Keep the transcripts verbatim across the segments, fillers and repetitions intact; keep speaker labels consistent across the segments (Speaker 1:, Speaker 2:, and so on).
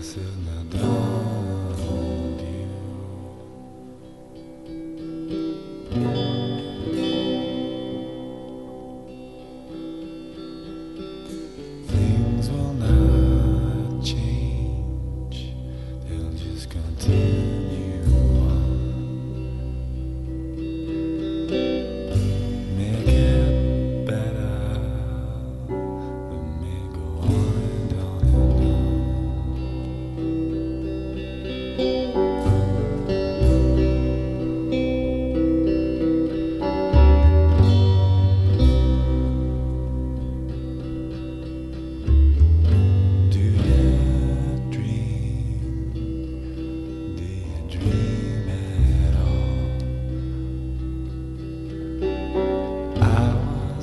Speaker 1: said, now don't you. Things will not change, they'll just continue on. Make it better, but may go on and on and on. Do you dream? Do you dream at all? I was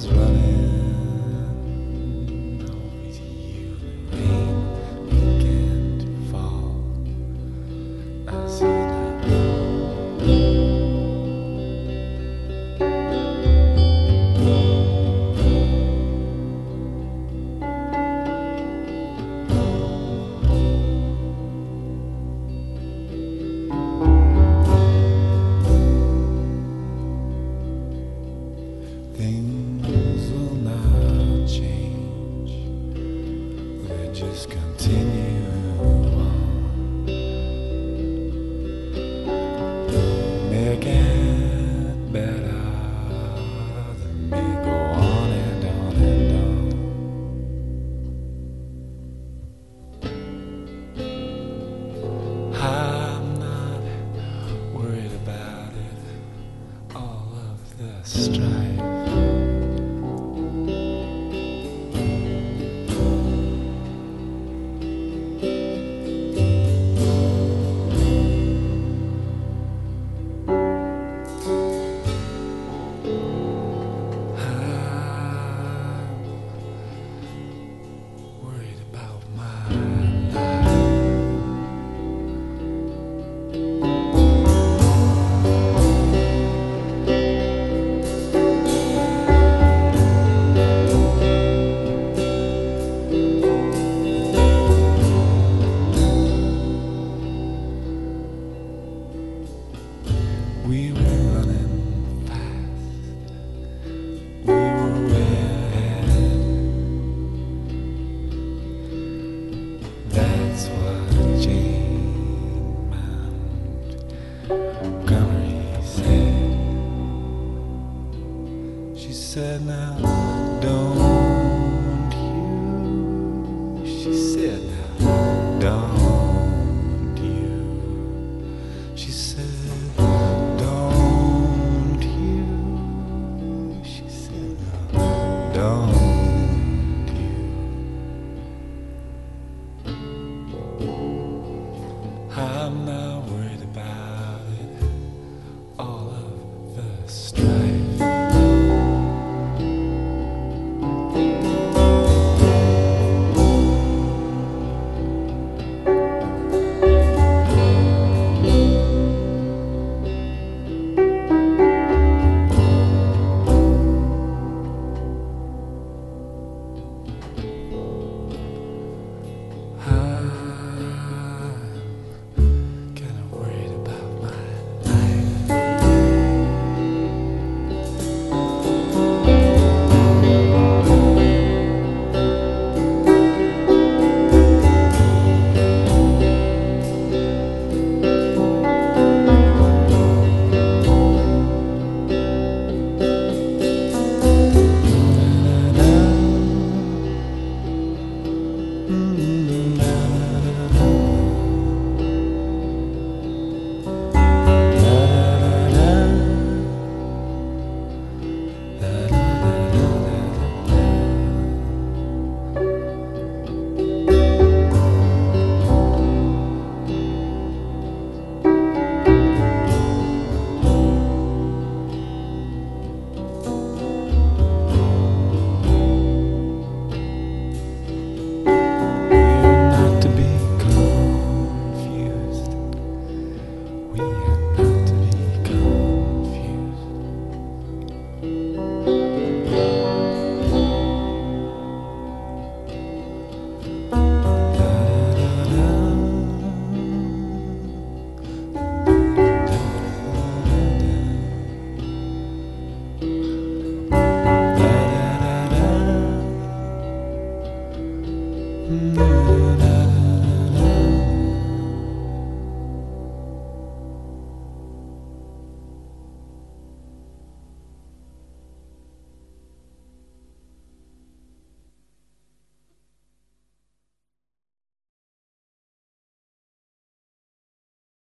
Speaker 1: running over to you, the rain began to fall. I see now. Things will not change, they just continue on. Make it better, then may go on and on and on. I'm not worried about it, all of the strife. Worried about my life. We were running fast, we were way ahead. That's what Jane Montgomery said. She said, now don't you. She said, now don't you. She said, don't you. She said, now don't you. I'm not